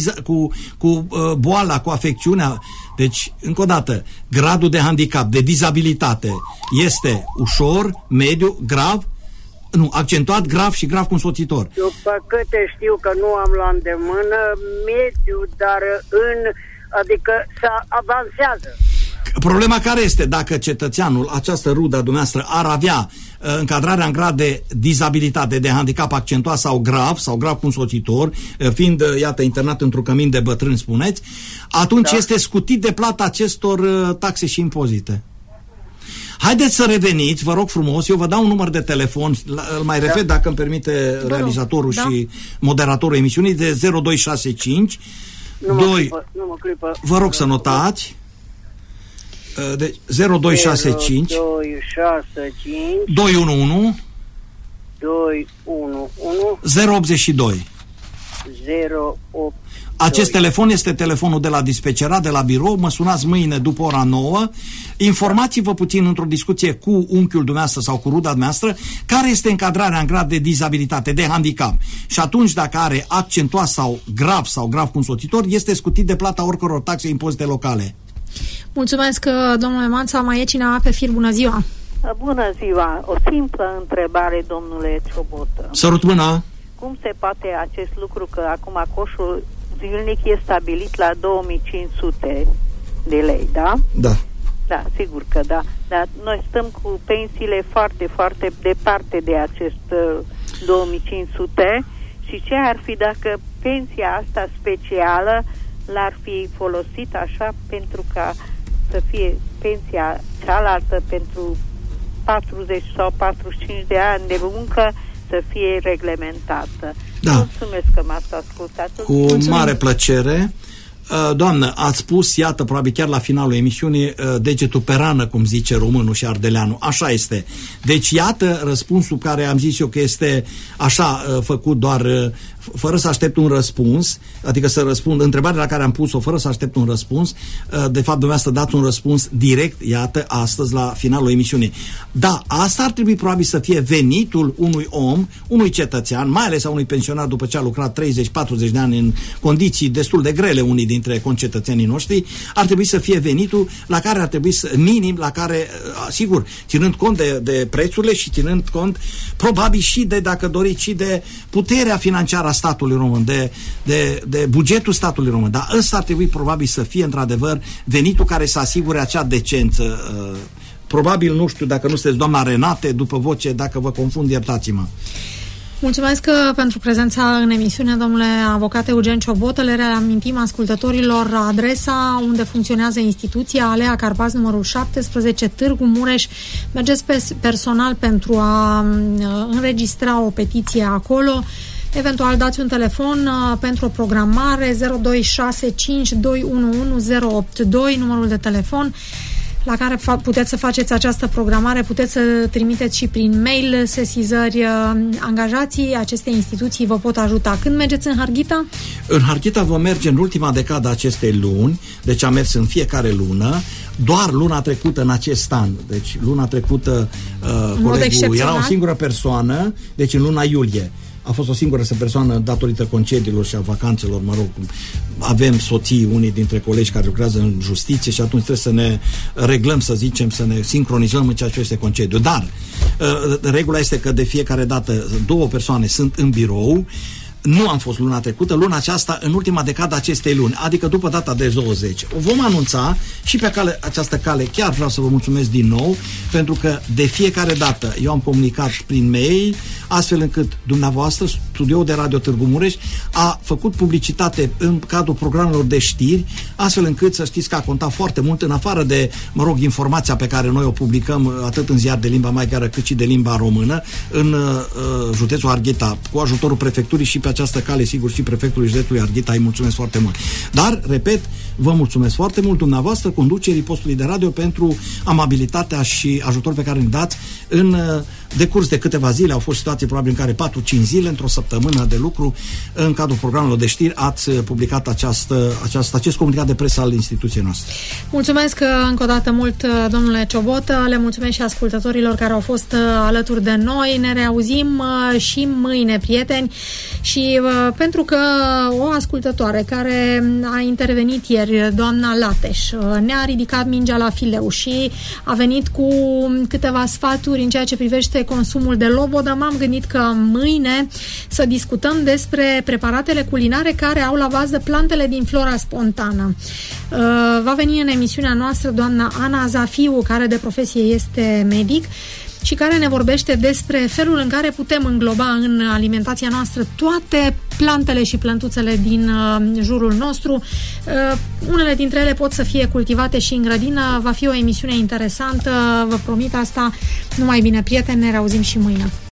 cu boala, cu afecțiunea. Deci, încă o dată, gradul de handicap, de dizabilitate este ușor, mediu, grav, nu, accentuat, grav și grav cu însoțitor. După câte știu că nu am la îndemână, mediu, dar adică se avansează. Problema care este? Dacă cetățeanul, această rudă a dumneavoastră, ar avea încadrarea în grad de dizabilitate, de handicap accentuat sau grav cu însoțitor, fiind, iată, internat într-un cămin de bătrâni, spuneți, atunci este scutit de plata acestor taxe și impozite. Haideți să reveniți, vă rog frumos, eu vă dau un număr de telefon, îl mai repet dacă îmi permite realizatorul și moderatorul emisiunii, de 0265 vă rog să notați. Deci 0265 211 082 Acest telefon este telefonul de la dispecerat, de la birou. Mă sunați mâine după ora 9. Informați-vă puțin într-o discuție cu unchiul dumneavoastră sau cu ruda dumneavoastră care este încadrarea în grad de dizabilitate, de handicap. Și atunci, dacă are accentuat sau grav cu însoțitor, este scutit de plata oricăror taxe, impozite locale. Mulțumesc, domnule Manța. Mai e cineva pe fir? Bună ziua! Bună ziua! O simplă întrebare, domnule Ciobotă. Sărut mâna! Cum se poate acest lucru că acum coșul zilnic e stabilit la 2500 de lei, da? Da. Da, sigur că da. Dar noi stăm cu pensiile foarte, foarte departe de acest 2500 și ce ar fi dacă pensia asta specială l-ar fi folosit așa pentru ca să fie pensia cealaltă pentru 40 sau 45 de ani de muncă să fie reglementată. Da. Mulțumesc că m-ați ascultat. Cu mare plăcere. Doamnă, ați spus, iată, probabil chiar la finalul emisiunii, degetul pe rană, cum zice românul și ardeleanul. Așa este. Deci, iată răspunsul care am zis eu că este așa făcut doar fără să aștept un răspuns, adică să răspund întrebarea la care am pus-o fără să aștept un răspuns. De fapt, dumneavoastră dați un răspuns direct, iată, astăzi la finalul emisiunii. Da, asta ar trebui probabil să fie venitul unui om, unui cetățean, mai ales a unui pensionar după ce a lucrat 30-40 de ani în condiții destul de grele, unii dintre concetățenii noștri, ar trebui să fie venitul la care ar trebui să, minim, la care, sigur, ținând cont de prețurile și ținând cont probabil și de, dacă doriți, și de puterea financiară a statului român, de bugetul statului român. Dar ăsta ar trebui probabil să fie într-adevăr venitul care să asigure acea decență. Probabil, nu știu, dacă nu sunteți doamna Renate, după voce, dacă vă confund, iertați-mă. Mulțumesc pentru prezența în emisiune, domnule avocat Eugen Ciobotă. Le reamintim ascultătorilor adresa unde funcționează instituția, Alea Carpați, numărul 17, Târgu Mureș. Mergeți personal pentru a înregistra o petiție acolo. Eventual dați un telefon pentru o programare 0265211082, numărul de telefon la care puteți să faceți această programare, puteți să trimiteți și prin mail sesizări. Angajații acestei instituții vă pot ajuta. Când mergeți în Harghita? În Harghita vom merge în ultima decadă acestei luni, deci am mers în fiecare lună, doar luna trecută în acest an. Deci luna trecută colegul era o singură persoană, deci în luna iulie. A fost o singură persoană datorită concediilor și a vacanțelor, mă rog, avem soții, unii dintre colegi care lucrează în justiție și atunci trebuie să ne reglăm, să zicem, să ne sincronizăm în ceea ce este concediu. Dar regula este că de fiecare dată 2 persoane sunt în birou. Nu am fost luna trecută, luna aceasta, în ultima decadă acestei luni, adică după data de 20. O vom anunța și pe această cale chiar vreau să vă mulțumesc din nou, pentru că de fiecare dată eu am comunicat prin mail, astfel încât dumneavoastră, studioul de Radio Târgu Mureș, a făcut publicitate în cadrul programelor de știri, astfel încât să știți că a contat foarte mult, în afară de, mă rog, informația pe care noi o publicăm atât în ziar de limba maghiară cât și de limba română, în județul Harghita, cu ajutorul prefecturii și pe această cale, sigur, și prefectului județului Harghita, îi mulțumesc foarte mult. Dar, repet, vă mulțumesc foarte mult dumneavoastră, conducerii postului de radio, pentru amabilitatea și ajutorul pe care îmi dați în decurs de câteva zile. Au fost situații probabil în care 4-5 zile, într-o săptămână de lucru, în cadrul programelor de știri, ați publicat acest comunicat de presă al instituției noastre. Mulțumesc încă o dată mult, domnule Ciobotă, le mulțumesc și ascultătorilor care au fost alături de noi. Ne reauzim și mâine, prieteni, și pentru că o ascultătoare care a intervenit ieri, doamna Lateș, ne-a ridicat mingea la fileu și a venit cu câteva sfaturi în ceea ce privește consumul de lobodă, m-am gândit că mâine să discutăm despre preparatele culinare care au la bază plantele din flora spontană. Va veni în emisiunea noastră doamna Ana Zafiu, care de profesie este medic și care ne vorbește despre felul în care putem îngloba în alimentația noastră toate plantele și plântuțele din jurul nostru. Unele dintre ele pot să fie cultivate și în grădină. Va fi o emisiune interesantă, vă promit asta. Numai bine, prieteni, ne reauzim și mâine.